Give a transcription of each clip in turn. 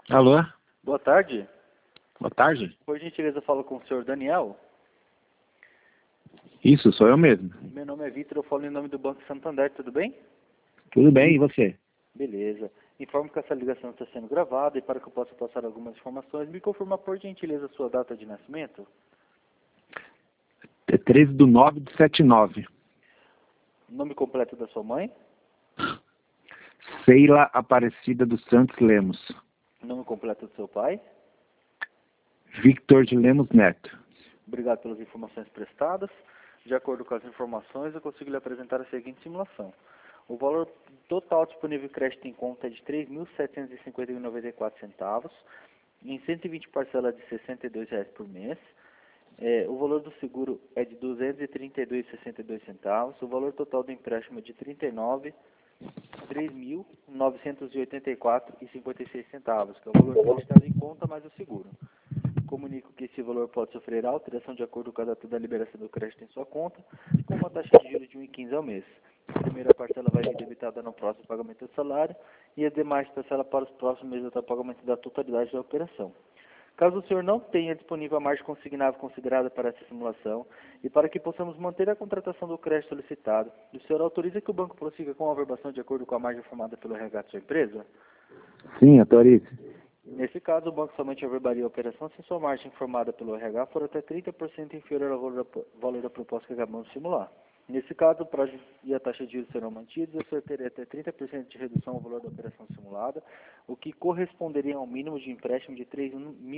Alô? Boa tarde. Boa tarde. Por gentileza, eu falo com o senhor Daniel. Isso, sou eu mesmo. Meu nome é Vitor, eu falo em nome do Banco Santander, tudo bem? Tudo bem, e você? Beleza. Informo que essa ligação está sendo gravada e para que eu possa passar algumas informações, me confirma por gentileza a sua data de nascimento. É 13/9/79. Nome completo da sua mãe. Sheila Aparecida dos Santos Lemos. Nome completo do seu pai. Victor de Lemos Neto. Obrigado pelas informações prestadas. De acordo com as informações, eu consigo lhe apresentar a seguinte simulação. O valor total disponível em crédito em conta é de R$ 3.750,94, em 120 parcelas de R$ 62,00 por mês. O valor do seguro é de R$ 232,62. O valor total do empréstimo é de R$ 3.984,56, que é o valor acreditado em conta mais o seguro. Comunico que esse valor pode sofrer alteração de acordo com a data da liberação do crédito em sua conta, com uma taxa de juros de 1,15 ao mês. A primeira parcela vai ser debitada no próximo pagamento do salário e as demais parcelas para os próximos meses até o pagamento da totalidade da operação. Caso o senhor não tenha disponível a margem consignável considerada para essa simulação e para que possamos manter a contratação do crédito solicitado, o senhor autoriza que o banco prossiga com a averbação de acordo com a margem formada pelo RH de sua empresa? Sim, autorize. Nesse caso, o banco somente averbaria a operação se sua margem formada pelo RH for até 30% inferior ao valor da proposta que acabamos de simular. Nesse caso, o prazo e a taxa de juros serão mantidos e o senhor teria até 30% de redução ao valor da operação simulada, o que corresponderia a um mínimo de empréstimo de R$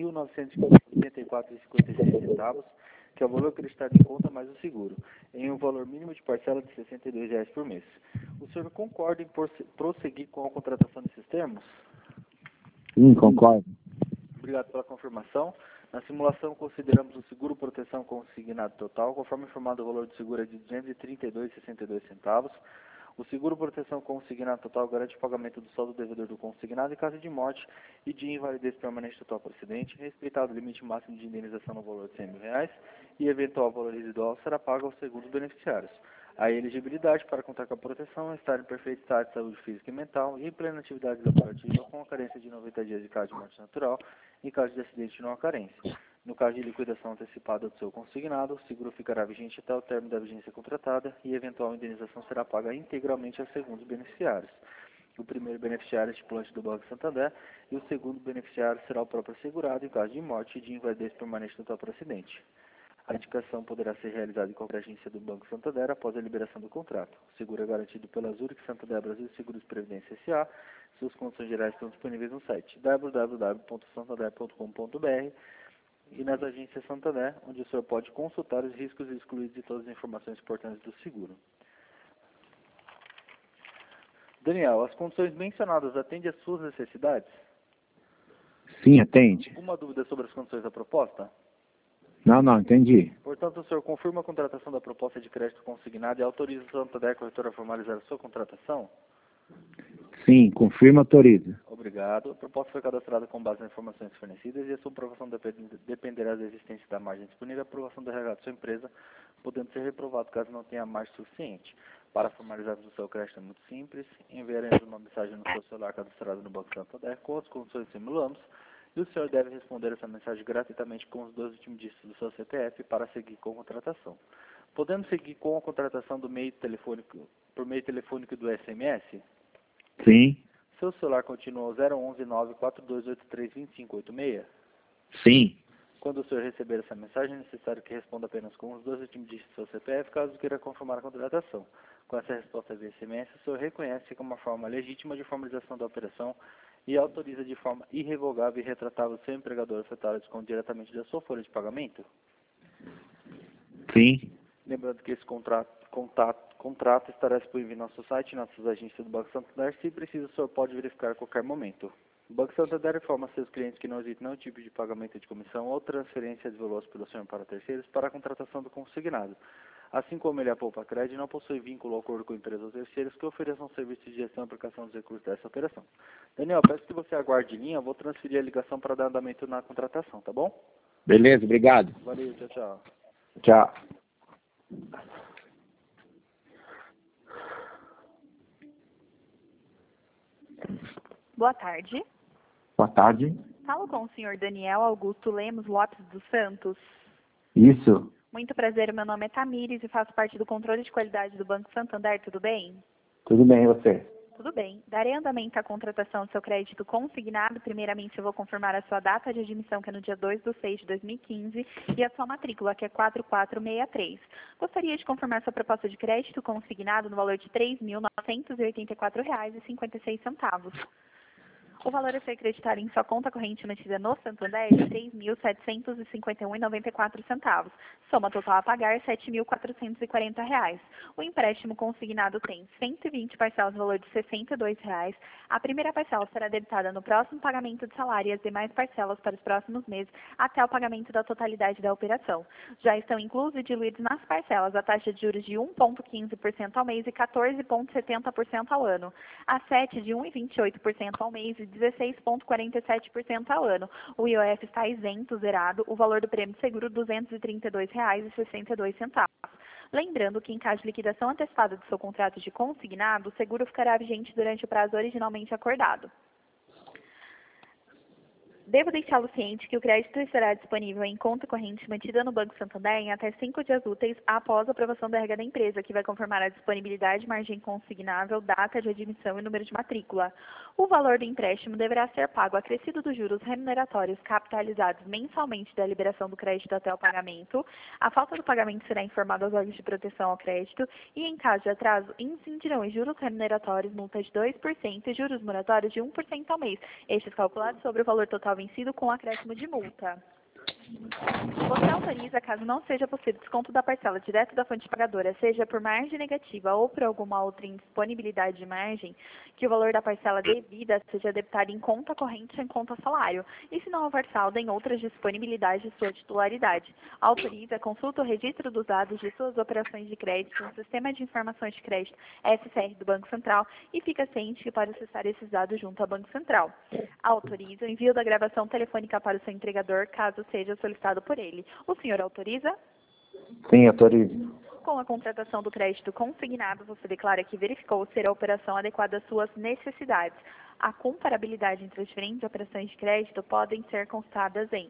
3.984,56, que é o valor acreditado em conta mais o seguro, em um valor mínimo de parcela de R$ 62,00 por mês. O senhor concorda em prosseguir com a contratação desses termos? Sim, concordo. Obrigado pela confirmação. Na simulação, consideramos o seguro proteção consignado total, conforme informado o valor do seguro é de R$ 232,62. O seguro proteção consignado total garante o pagamento do saldo devedor do consignado em caso de morte e de invalidez permanente total por acidente, respeitado o limite máximo de indenização no valor de R$ 100.000 e eventual valor residual será pago aos segundos beneficiários. A elegibilidade para contar com a proteção é estar em perfeito estado de saúde física e mental e em plena atividade laborativa com a carência de 90 dias de caso de morte natural e caso de acidente não há carência. No caso de liquidação antecipada do seu consignado, o seguro ficará vigente até o término da vigência contratada e eventual indenização será paga integralmente aos segundos beneficiários. O primeiro beneficiário é estipulante do Banco Santander e o segundo beneficiário será o próprio segurado em caso de morte e de invalidez permanente total por acidente. A indicação poderá ser realizada em qualquer agência do Banco Santander após a liberação do contrato. O seguro é garantido pela Zurich Santander Brasil Seguros Previdência S.A. Suas condições gerais estão disponíveis no site www.santander.com.br e nas agências Santander, onde o senhor pode consultar os riscos excluídos e todas as informações importantes do seguro. Daniel, as condições mencionadas atendem às suas necessidades? Sim, atende. Alguma dúvida sobre as condições da proposta? Não, entendi. Portanto, o senhor confirma a contratação da proposta de crédito consignado e autoriza o Santander Corretora a formalizar a sua contratação? Sim, confirma, autoriza. Obrigado. A proposta foi cadastrada com base nas informações fornecidas e a sua aprovação dependerá da existência da margem disponível e a aprovação do RH de sua empresa, podendo ser reprovado caso não tenha margem suficiente. Para formalizarmos o seu crédito é muito simples. Enviaremos uma mensagem no seu celular cadastrado no Banco Santander com as condições que simulamos e o senhor deve responder essa mensagem gratuitamente com os 2 últimos dígitos do seu CPF para seguir com a contratação. Podemos seguir com a contratação por meio telefônico do SMS? Sim. Seu celular continua 011 94283 2586? Sim. Quando o senhor receber essa mensagem, é necessário que responda apenas com os 2 últimos dígitos do seu CPF, caso queira confirmar a contratação. Com essa resposta via SMS, o senhor reconhece como uma forma legítima de formalização da operação e autoriza de forma irrevogável e retratável o seu empregador afetado a desconto diretamente da sua folha de pagamento? Sim. Lembrando que esse contrato estará disponível em nosso site e nossas agências do Banco Santander. Se precisa, o senhor pode verificar a qualquer momento. O Banco Santander informa a seus clientes que não existe nenhum tipo de pagamento de comissão ou transferência de valores pelo senhor para terceiros para a contratação do consignado. Assim como ele poupa crédito, não possui vínculo ou acordo com empresas ou terceiros que ofereçam serviços de gestão e aplicação dos recursos dessa operação. Daniel, peço que você aguarde em linha, vou transferir a ligação para dar andamento na contratação, tá bom? Beleza, obrigado. Valeu, tchau, tchau. Tchau. Boa tarde. Boa tarde. Falo com o senhor Daniel Augusto Lemos Lopes dos Santos. Isso. Muito prazer, meu nome é Tamires e faço parte do controle de qualidade do Banco Santander, tudo bem? Tudo bem, e você? Tudo bem. Darei andamento à contratação do seu crédito consignado. Primeiramente, eu vou confirmar a sua data de admissão, que é no dia 2/6/2015, e a sua matrícula, que é 4463. Gostaria de confirmar sua proposta de crédito consignado no valor de R$ 3.984,56. O valor a ser creditado em sua conta corrente mantida no Santander é de R$ 3.751,94. Soma total a pagar R$ 7.440. O empréstimo consignado tem 120 parcelas no valor de R$ 62. A primeira parcela será debitada no próximo pagamento de salário e as demais parcelas para os próximos meses até o pagamento da totalidade da operação. Já estão inclusos e diluídos nas parcelas a taxa de juros de 1,15% ao mês e 14,70% ao ano. A 7 de 1,28% ao mês e 16,47% ao ano. O IOF está isento, zerado. O valor do prêmio de seguro, R$ 232,62. Lembrando que, em caso de liquidação antecipada do seu contrato de consignado, o seguro ficará vigente durante o prazo originalmente acordado. Devo deixá-lo ciente que o crédito estará disponível em conta corrente mantida no Banco Santander em até 5 dias úteis após a aprovação da regra da empresa, que vai confirmar a disponibilidade, margem consignável, data de admissão e número de matrícula. O valor do empréstimo deverá ser pago acrescido dos juros remuneratórios capitalizados mensalmente da liberação do crédito até o pagamento. A falta do pagamento será informada aos órgãos de proteção ao crédito e, em caso de atraso, incidirão em juros remuneratórios, multa de 2% e juros moratórios de 1% ao mês, estes calculados sobre o valor total vencido com acréscimo de multa. Você autoriza, caso não seja possível desconto da parcela direto da fonte pagadora, seja por margem negativa ou por alguma outra indisponibilidade de margem, que o valor da parcela devida seja debitado em conta corrente ou em conta salário, e se não houver saldo em outras disponibilidades de sua titularidade. Autoriza, consulta o registro dos dados de suas operações de crédito no Sistema de Informações de Crédito SCR do Banco Central e fica ciente que pode acessar esses dados junto ao Banco Central. Autoriza o envio da gravação telefônica para o seu entregador, caso seja solicitado por ele. O senhor autoriza? Sim, autorizo. Com a contratação do crédito consignado, você declara que verificou ser a operação adequada às suas necessidades. A comparabilidade entre as diferentes operações de crédito podem ser consultadas em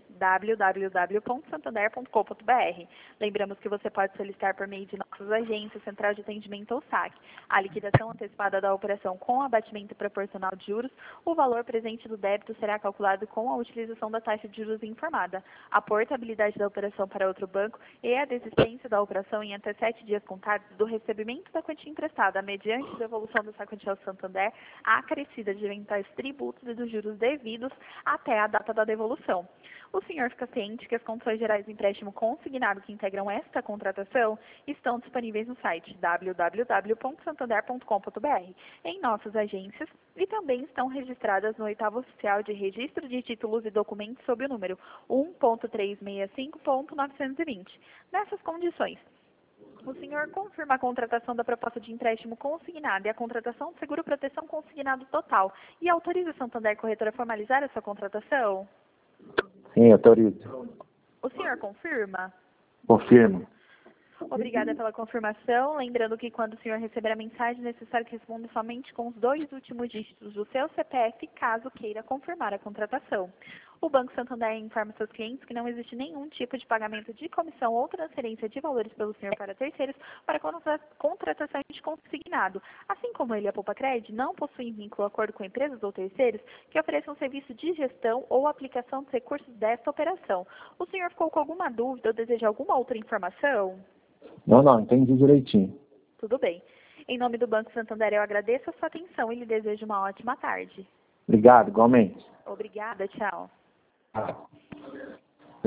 www.santander.com.br. Lembramos que você pode solicitar por meio de nossas agências, central de atendimento ou SAC, a liquidação antecipada da operação com abatimento proporcional de juros. O valor presente do débito será calculado com a utilização da taxa de juros informada, a portabilidade da operação para outro banco e a desistência da operação em até 7 dias contados do recebimento da quantia emprestada, mediante devolução dessa quantia ao Santander, acrescida de eventuais tributos e dos juros devidos até a data da devolução. O senhor fica ciente que as condições gerais do empréstimo consignado que integram esta contratação estão disponíveis no site www.santander.com.br, em nossas agências, e também estão registradas no 8º Oficial de Registro de Títulos e Documentos sob o número 1.365.920. Nessas condições, o senhor confirma a contratação da proposta de empréstimo consignado e a contratação do seguro proteção consignado total e autoriza o Santander Corretora a formalizar essa contratação? Sim, autorizo. O senhor confirma? Confirmo. Obrigada pela confirmação. Lembrando que quando o senhor receber a mensagem, é necessário que responda somente com os 2 últimos dígitos do seu CPF, caso queira confirmar a contratação. O Banco Santander informa seus clientes que não existe nenhum tipo de pagamento de comissão ou transferência de valores pelo senhor para terceiros para contratação de consignado. Assim como ele e a Poupa Cred não possuem vínculo ou acordo com empresas ou terceiros que ofereçam serviço de gestão ou aplicação dos recursos desta operação. O senhor ficou com alguma dúvida ou deseja alguma outra informação? Não, entendi direitinho. Tudo bem. Em nome do Banco Santander, eu agradeço a sua atenção e lhe desejo uma ótima tarde. Obrigado, igualmente. Obrigada, tchau.